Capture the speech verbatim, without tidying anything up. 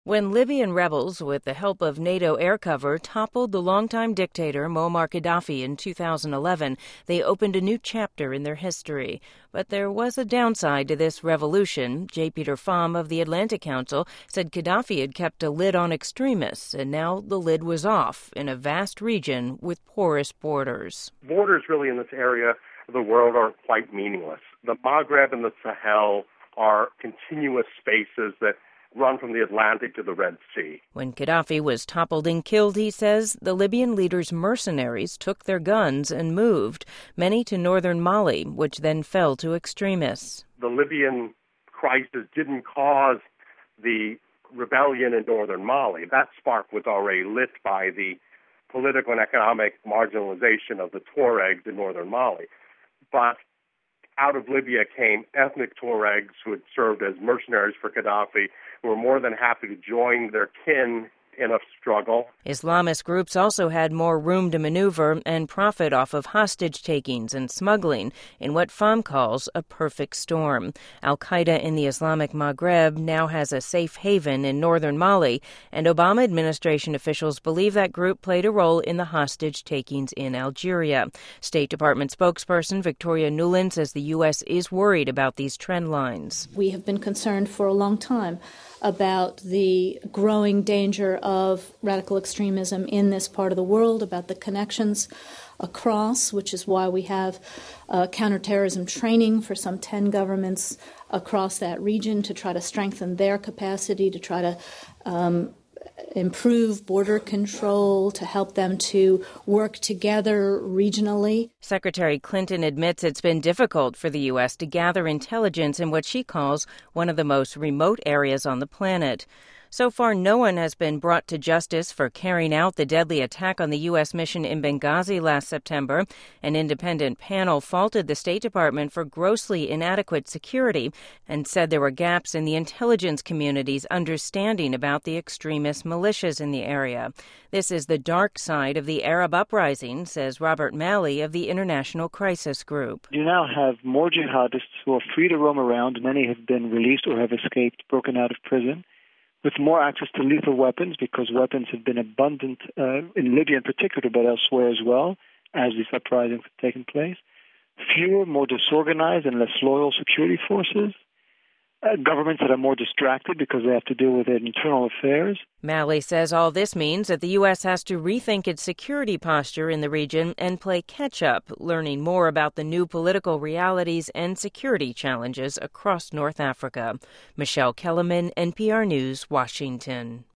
When Libyan rebels, with the help of NATO air cover, toppled the longtime dictator Muammar Gaddafi in two thousand eleven, they opened a new chapter in their history. But there was a downside to this revolution. J. Peter Pham of the Atlantic Council said Gaddafi had kept a lid on extremists, and now the lid was off in a vast region with porous borders. Borders really in this area of the world are quite meaningless. The Maghreb and the Sahel are continuous spaces that run from the Atlantic to the Red Sea. When Gaddafi was toppled and killed, he says, the Libyan leader's mercenaries took their guns and moved, many to northern Mali, which then fell to extremists. The Libyan crisis didn't cause the rebellion in northern Mali. That spark was already lit by the political and economic marginalization of the Tuaregs in northern Mali. But out of Libya came ethnic Tuaregs who had served as mercenaries for Gaddafi, who were more than happy to join their kin in a struggle. Islamist groups also had more room to maneuver and profit off of hostage takings and smuggling in what Pham calls a perfect storm. Al-Qaeda in the Islamic Maghreb now has a safe haven in northern Mali, and Obama administration officials believe that group played a role in the hostage takings in Algeria. State Department spokesperson Victoria Nuland says the U S is worried about these trend lines. We have been concerned for a long time about the growing danger of radical extremism in this part of the world, about the connections across, which is why we have uh, counterterrorism training for some ten governments across that region to try to strengthen their capacity, to try to um, improve border control, to help them to work together regionally. Secretary Clinton admits it's been difficult for the U S to gather intelligence in what she calls one of the most remote areas on the planet. So far, no one has been brought to justice for carrying out the deadly attack on the U S mission in Benghazi last September. An independent panel faulted the State Department for grossly inadequate security and said there were gaps in the intelligence community's understanding about the extremist militias in the area. This is the dark side of the Arab uprising, says Robert Malley of the International Crisis Group. You now have more jihadists who are free to roam around. Many have been released or have escaped, broken out of prison, with more access to lethal weapons, because weapons have been abundant uh, in Libya in particular, but elsewhere as well, as these uprisings have taken place. Fewer, more disorganized and less loyal security forces. Uh, governments that are more distracted because they have to deal with their internal affairs. Malley says all this means that the U S has to rethink its security posture in the region and play catch-up, learning more about the new political realities and security challenges across North Africa. Michelle Kellerman, N P R News, Washington.